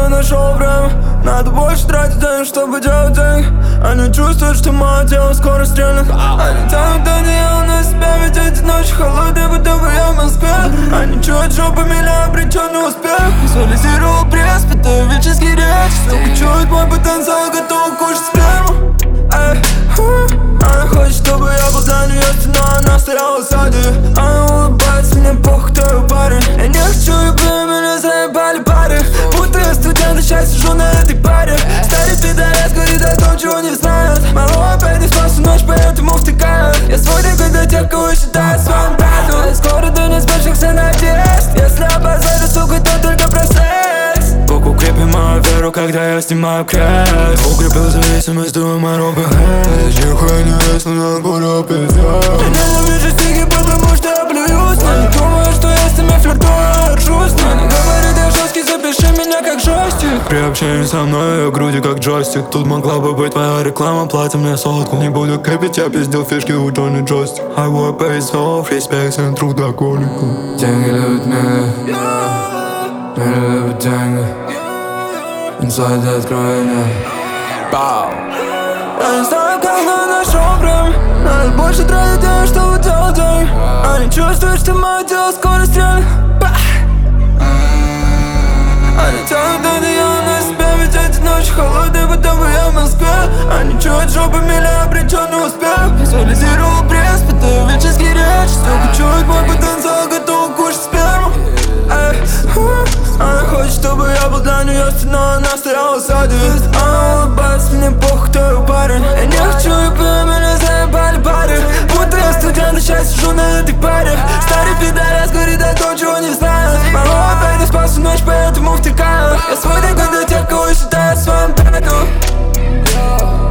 я нашел время. Надо больше тратить денег, чтобы делать деньги. Они чувствуют, что мое тело скоро стрельнет. Они тянут одеяло на себя, ведь эти ночи холодные, будто бы я в Москве. Они чуют жопами для обреченный успех. Визуализировал пресс, питаю вечерский речь. Сука, чует мой потенциал, готов кушать сперму. Она хочет, чтобы я был для нее стеной, она стояла сзади. Она улыбается, мне похуй, кто ее парень. Я не хочу, чтобы меня заебали пары. Будто я студент, и сейчас сижу на этой паре. Старый пидорас говорит о том, чего не знает. Малого опять не спал всю ночь, поэтому втыкают. Я свой рекорд для тех, кого считают своим братом. Я скоро до неизбежных надежд. Если опозорю, сука, то только про секс. Бог укрепи мою веру, когда я снимаю крест. Укрепил зависимость, думаю, мой робот. Нихуя не ясно, надо пора пиздец. Я ненавижу стихи, потому что я плююсь. Но не думаю, что я с ними флиртую, ржусь. Но не говорит, я жесткий, запиши меня как жестик. При общении со мной я груди как джойстик. Тут могла бы быть твоя реклама, плати мне сотку. Не буду копить, я пиздил фишки у Джонни Джойстик. I work pays off, респект всем трудоголикам. Деньги любят меня, мир любит деньги. Инсайд откровения. Бау. Я не знаю, как, но нашел время. Надо больше тратить денег, чтобы делать деньги. Они чувствуют, что мое тело скоро стрельнет. Они тянут одеяло на себя, ведь эти ночи холодные, будто бы я в Москве. Они чуют жопами для обреченный успех. Визуализировал пресс, питаю вечерский речь. Сука, чует мой потенциал, готов кушать сперму. Она хочет, чтобы я был для нее стеной, она стояла сзади. Она улыбается, мне похуй, кто ее парень. Я не хочу, чтобы меня заебали пары. Будто я студент, и сейчас сижу на этой паре. Старый пидорас говорит о том, чего не знает. Малого опять не спал всю ночь, поэтому втыкают. Я свой рекорд для тех, кого считают своим братом.